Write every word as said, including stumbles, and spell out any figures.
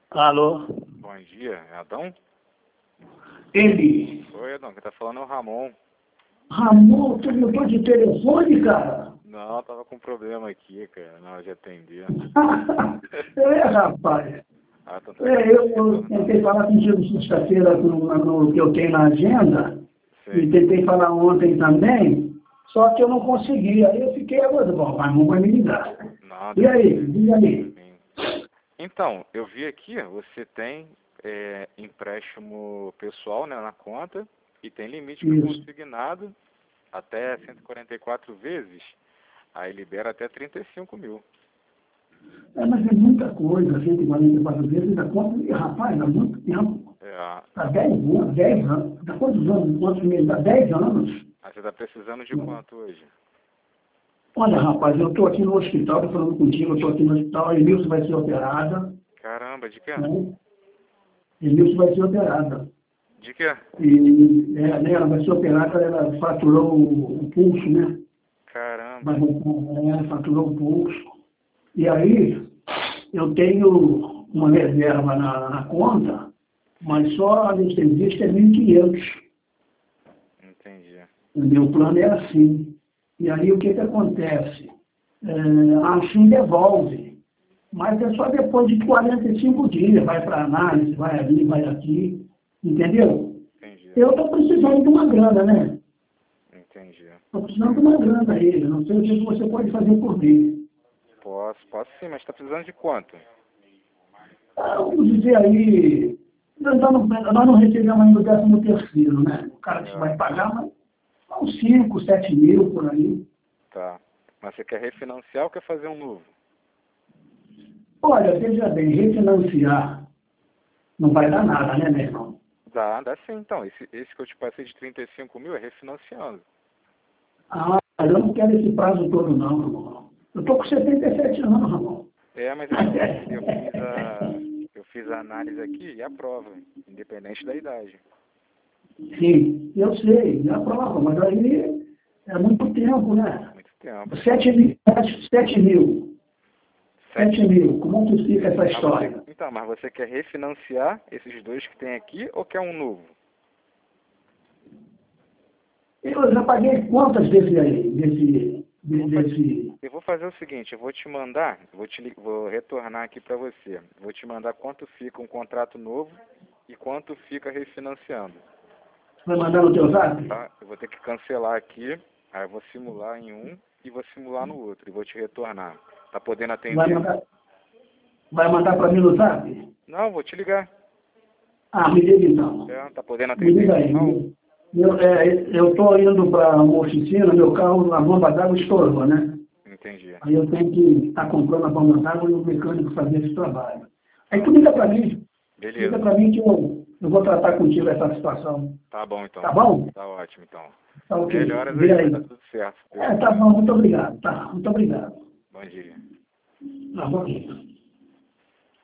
Alô? Bom dia, é Adão? Ele. Oi, Adão, quem tá falando é o Ramon. Ramon, tu mudou de telefone, cara? Não, tava com problema aqui, cara, na hora de atender. É, rapaz. Ah, tanto é É, que eu, eu tentei falar contigo sexta-feira no, no que eu tenho na agenda. Sei. E tentei falar ontem também, só que eu não consegui. Aí eu fiquei agora, bom, mas não vai me ligar. Não, E aí, diga aí. Então, eu vi aqui, você tem é, empréstimo pessoal, né, na conta e tem limite para Isso. consignado até cento e quarenta e quatro vezes, aí libera até trinta e cinco mil. É, mas é muita coisa, cento e quarenta e quatro vezes da conta. E, rapaz, há muito tempo. É, Há dez anos, dez anos. Há quantos anos? Quantos meses? Há dez anos. aí você está precisando de quanto hoje? Olha, rapaz, eu estou aqui no hospital, estou falando contigo, eu estou aqui no hospital, a Emilson vai ser operada. Caramba, de quê? Né? Emilson vai ser operada. De quê? E é, né, ela vai ser operada, ela fraturou o, o pulso, né? Caramba. Vai, ela fraturou o pulso. E aí, eu tenho uma reserva na, na conta, mas só a anestesista é mil e quinhentos. Entendi. O meu plano é assim. E aí o que, que acontece? É, assim devolve. Mas é só depois de quarenta e cinco dias, vai para análise, vai ali, vai aqui, entendeu? Entendi. Eu estou precisando de uma grana, né? Entendi. Estou precisando de uma grana aí, não sei o que você pode fazer por mim. Posso, posso sim, mas está precisando de quanto? Ah, vamos dizer aí, nós não, nós não recebemos ainda o décimo terceiro, né? O cara que vai pagar, mas uns cinco, sete mil por aí. Tá. Mas você quer refinanciar ou quer fazer um novo? Olha, veja bem, refinanciar não vai dar nada, né, meu irmão? Dá, dá sim, então. Esse, esse que eu te passei de trinta e cinco mil é refinanciando. Ah, eu não quero esse prazo todo não, irmão. Eu estou com setenta e sete anos, irmão. É, mas então, eu fiz a, eu fiz a análise aqui e a prova, independente da idade. Sim, eu sei, é a prova, mas aí é muito tempo, né? Muito tempo. Sete mil, sete mil, sete mil, como que fica essa Mas história? você, então, mas você quer refinanciar esses dois que tem aqui ou quer um novo? Eu já paguei quantas desse aí, desse, Eu vou, desse, fazer, eu vou fazer o seguinte, eu vou te mandar, vou, te, li- vou retornar aqui para você. Vou te mandar quanto fica um contrato novo e quanto fica refinanciando. vai mandar no teu zap? Tá? Eu vou ter que cancelar aqui, aí eu vou simular em um e vou simular no outro e vou te retornar. Tá podendo Vai atender? mandar, vai mandar para mim no zap? Não, vou te ligar. Ah, me liga então. É, tá podendo Me atender? liga aí. Não? Eu é, estou indo para uma oficina, meu carro, a bomba d'água estourou, né? Entendi. Aí eu tenho que estar comprando a bomba d'água e o mecânico fazer esse trabalho. Aí tu liga para mim. Beleza. Liga para mim que eu, eu vou tratar contigo essa situação. Tá bom, então. Tá bom? Tá ótimo, então. Tá ok. Melhoras Vê aí, vai aí. dar tudo certo. É, tá bom, muito obrigado. Tá, muito obrigado. Bom dia. Tá bom.